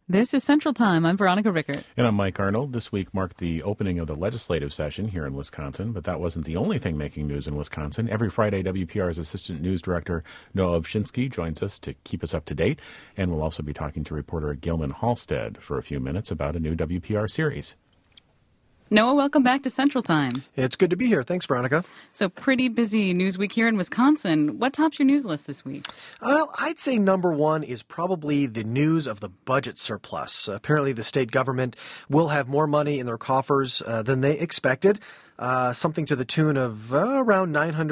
This is Central Time. I'm Veronica Rickert. And I'm Mike Arnold. This week marked the opening of the legislative session here in Wisconsin, but that wasn't the only thing making news in Wisconsin. Every Friday, WPR's Assistant News Director Noah Ovshinsky joins us to keep us up to date, and we'll also be talking to reporter Gilman Halstead for a few minutes about a new WPR series. Noah, welcome back to Central Time. It's good to be here. Thanks, Veronica. So pretty busy news week here in Wisconsin. What tops your news list this week? Well, I'd say number one is probably the news of the budget surplus. Apparently, the state government will have more money in their coffers than they expected, something to the tune of around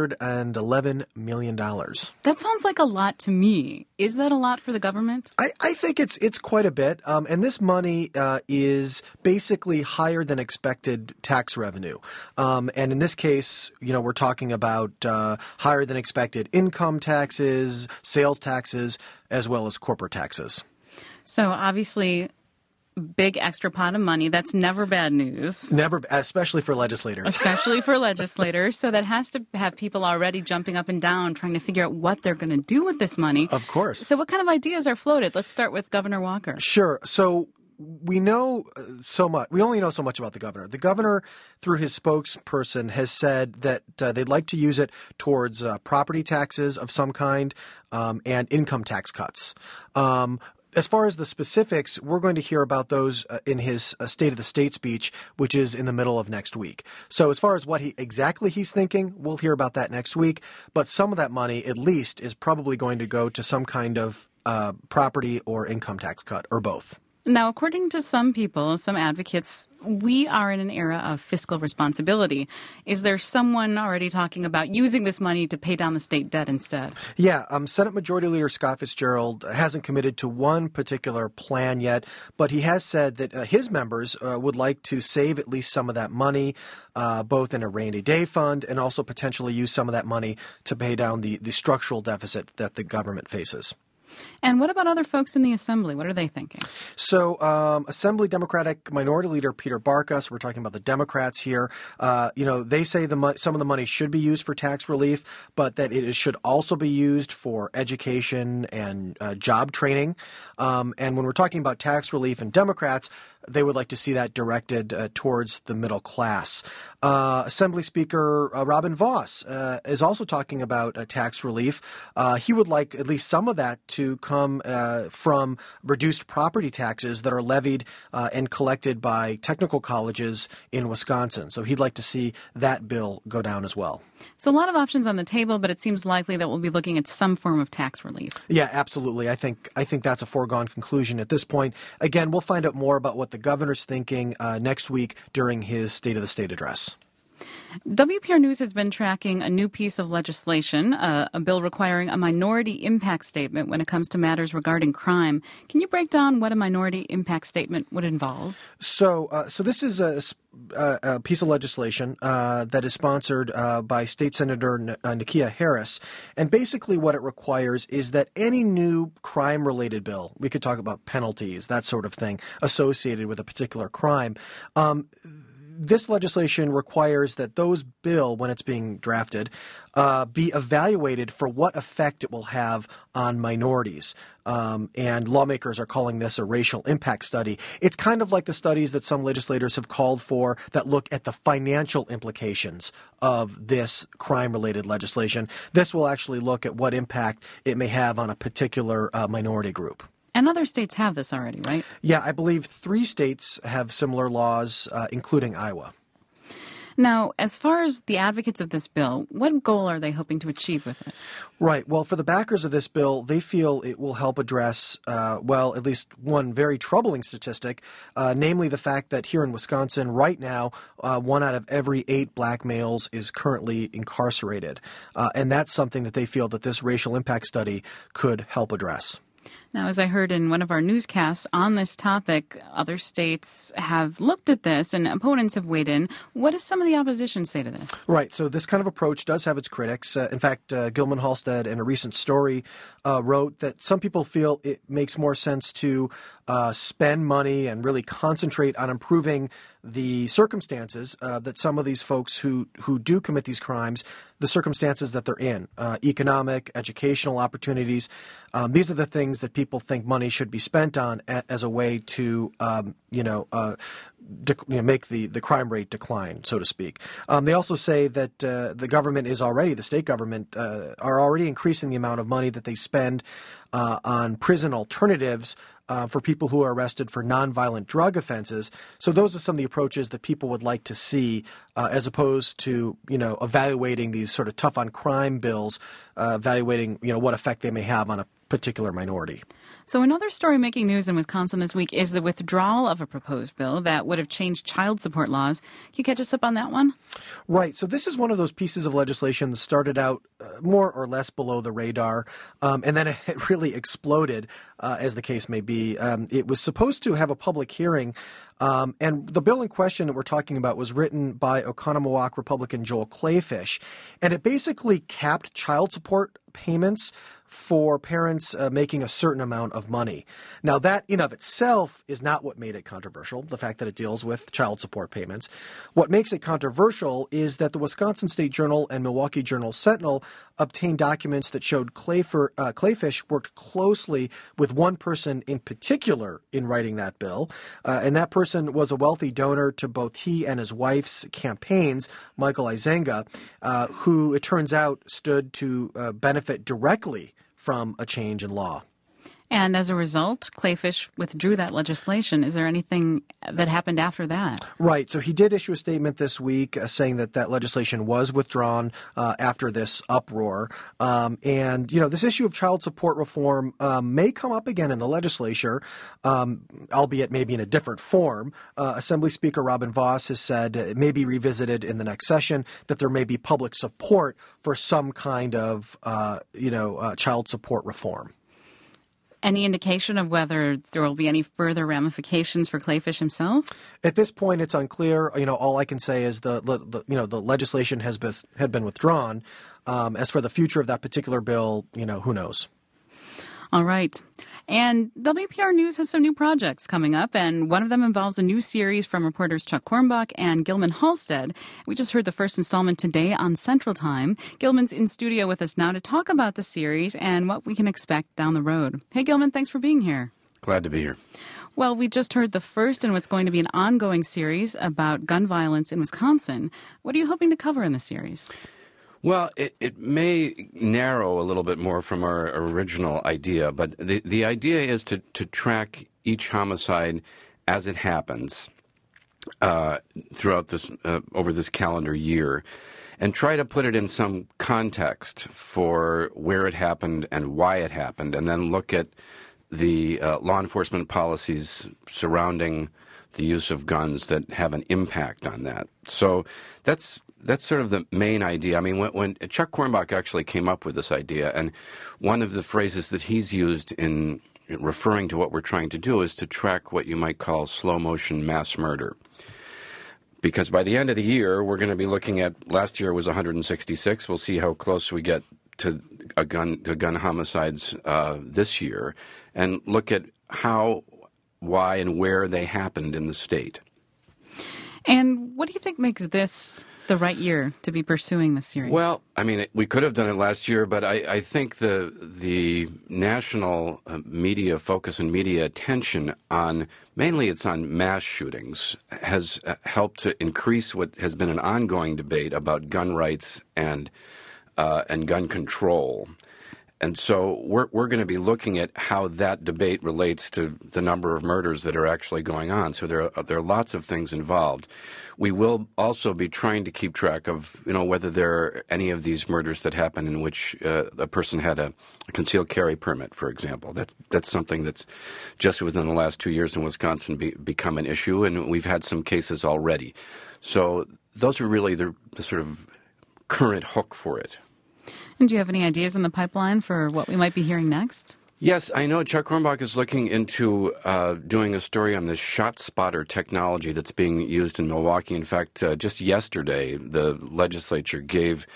$911 million. That sounds like a lot to me. Is that a lot for the government? I think it's quite a bit, and this money is basically higher than expected tax revenue. And in this case, we're talking about higher than expected income taxes, sales taxes, as well as corporate taxes. So obviously, big extra pot of money. That's never bad news. Never, especially for legislators. Especially for legislators. So that has to have people already jumping up and down trying to figure out what they're going to do with this money. Of course. So what kind of ideas are floated? Let's start with Governor Walker. Sure. So we know so much. We only know so much about the governor. The governor, through his spokesperson, has said that they'd like to use it towards property taxes of some kind and income tax cuts. As far as the specifics, we're going to hear about those in his State of the State speech, which is in the middle of next week. So as far as what he's thinking, we'll hear about that next week. But some of that money, at least, is probably going to go to some kind of property or income tax cut, or both. Now, according to some people, some advocates, we are in an era of fiscal responsibility. Is there someone already talking about using this money to pay down the state debt instead? Yeah, Senate Majority Leader Scott Fitzgerald hasn't committed to one particular plan yet, but he has said that his members would like to save at least some of that money, both in a rainy day fund and also potentially use some of that money to pay down the structural deficit that the government faces. And what about other folks in the Assembly? What are they thinking? So Assembly Democratic Minority Leader Peter Barkas, we're talking about the Democrats here, they say some of the money should be used for tax relief, but that it should also be used for education and job training. And when we're talking about tax relief and Democrats, they would like to see that directed towards the middle class. Assembly Speaker Robin Vos is also talking about tax relief. He would like at least some of that to come from reduced property taxes that are levied and collected by technical colleges in Wisconsin. So he'd like to see that bill go down as well. So a lot of options on the table, but it seems likely that we'll be looking at some form of tax relief. Yeah, absolutely. I think that's a foregone conclusion at this point. Again, we'll find out more about what the governor's thinking next week during his State of the State address. WPR News has been tracking a new piece of legislation, a bill requiring a minority impact statement when it comes to matters regarding crime. Can you break down what a minority impact statement would involve? So this is a piece of legislation that is sponsored by State Senator Nakia Harris. And basically what it requires is that any new crime-related bill, we could talk about penalties, that sort of thing, associated with a particular crime, this legislation requires that those bill, when it's being drafted, be evaluated for what effect it will have on minorities. And lawmakers are calling this a racial impact study. It's kind of like the studies that some legislators have called for that look at the financial implications of this crime-related legislation. This will actually look at what impact it may have on a particular minority group. And other states have this already, right? Yeah, I believe 3 states have similar laws, including Iowa. Now, as far as the advocates of this bill, what goal are they hoping to achieve with it? Right. Well, for the backers of this bill, they feel it will help address, at least one very troubling statistic, namely the fact that here in Wisconsin right now, 1 out of every 8 black males is currently incarcerated. And that's something that they feel that this racial impact study could help address. Now, as I heard in one of our newscasts on this topic, other states have looked at this and opponents have weighed in. What does some of the opposition say to this? Right. So this kind of approach does have its critics. In fact, Gilman Halstead in a recent story wrote that some people feel it makes more sense to spend money and really concentrate on improving the circumstances that some of these folks who do commit these crimes, the circumstances that they're in, economic, educational opportunities. These are the things that people think money should be spent on as a way to, make the crime rate decline, so to speak. They also say that the state government, are already increasing the amount of money that they spend on prison alternatives for people who are arrested for nonviolent drug offenses. So those are some of the approaches that people would like to see, as opposed to, evaluating these sort of tough on crime bills, evaluating, what effect they may have on a particular minority. So another story making news in Wisconsin this week is the withdrawal of a proposed bill that would have changed child support laws. Can you catch us up on that one? Right. So this is one of those pieces of legislation that started out more or less below the radar, and then it really exploded, as the case may be. It was supposed to have a public hearing, and the bill in question that we're talking about was written by Oconomowoc Republican Joel Kleefisch, and it basically capped child support payments for parents making a certain amount of money. Now, that in of itself is not what made it controversial, the fact that it deals with child support payments. What makes it controversial is that the Wisconsin State Journal and Milwaukee Journal-Sentinel obtained documents that showed Kleefisch worked closely with one person in particular in writing that bill, and that person was a wealthy donor to both he and his wife's campaigns, Michael Izenga, who it turns out stood to benefit directly from a change in law. And as a result, Kleefisch withdrew that legislation. Is there anything that happened after that? Right. So he did issue a statement this week saying that legislation was withdrawn after this uproar. And, this issue of child support reform may come up again in the legislature, albeit maybe in a different form. Assembly Speaker Robin Vos has said it may be revisited in the next session, that there may be public support for some kind of, child support reform. Any indication of whether there will be any further ramifications for Kleefisch himself? At this point, it's unclear. All I can say is the legislation had been withdrawn. As for the future of that particular bill, who knows? All right. And WPR News has some new projects coming up, and one of them involves a new series from reporters Chuck Quirmbach and Gilman Halstead. We just heard the first installment today on Central Time. Gilman's in studio with us now to talk about the series and what we can expect down the road. Hey, Gilman, thanks for being here. Glad to be here. Well, we just heard the first in what's going to be an ongoing series about gun violence in Wisconsin. What are you hoping to cover in the series? Well, it may narrow a little bit more from our original idea, but the idea is to track each homicide as it happens throughout this over this calendar year, and try to put it in some context for where it happened and why it happened, and then look at the law enforcement policies surrounding the use of guns that have an impact on that. So that's sort of the main idea. I mean, when Chuck Quirmbach actually came up with this idea, and one of the phrases that he's used in referring to what we're trying to do is to track what you might call slow motion mass murder. Because by the end of the year, we're going to be looking at, last year was 166. We'll see how close we get to gun homicides this year, and look at how, why, and where they happened in the state. And what do you think makes this the right year to be pursuing this series? Well, I mean, we could have done it last year, but I think the national media focus and media attention on, mainly it's on mass shootings, has helped to increase what has been an ongoing debate about gun rights and gun control. And so we're going to be looking at how that debate relates to the number of murders that are actually going on. So there are lots of things involved. We will also be trying to keep track of, whether there are any of these murders that happen in which a person had a concealed carry permit, for example. That's something that's just within the last 2 years in Wisconsin become an issue, and we've had some cases already. So those are really the sort of current hook for it. And do you have any ideas in the pipeline for what we might be hearing next? Yes, I know Chuck Quirmbach is looking into doing a story on this shot spotter technology that's being used in Milwaukee. In fact, just yesterday, the legislature gave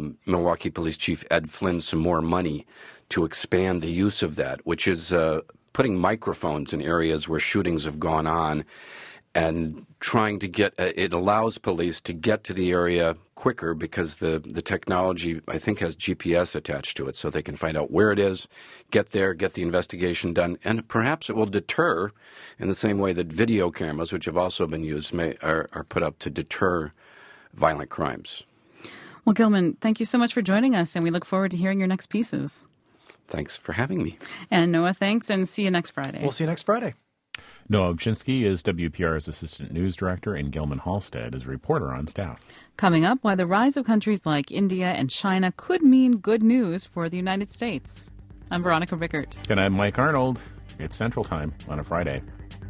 Milwaukee Police Chief Ed Flynn some more money to expand the use of that, which is putting microphones in areas where shootings have gone on and trying to get it allows police to get to the area quicker because the technology, I think, has GPS attached to it, so they can find out where it is, get there, get the investigation done, and perhaps it will deter in the same way that video cameras, which have also been used, are put up to deter violent crimes. Well, Gilman, thank you so much for joining us, and we look forward to hearing your next pieces. Thanks for having me. And Noah, thanks, and see you next Friday. We'll see you next Friday. Noah Obshinsky is WPR's Assistant News Director, and Gilman Halstead is a reporter on staff. Coming up, why the rise of countries like India and China could mean good news for the United States. I'm Veronica Rickert. And I'm Mike Arnold. It's Central Time on a Friday.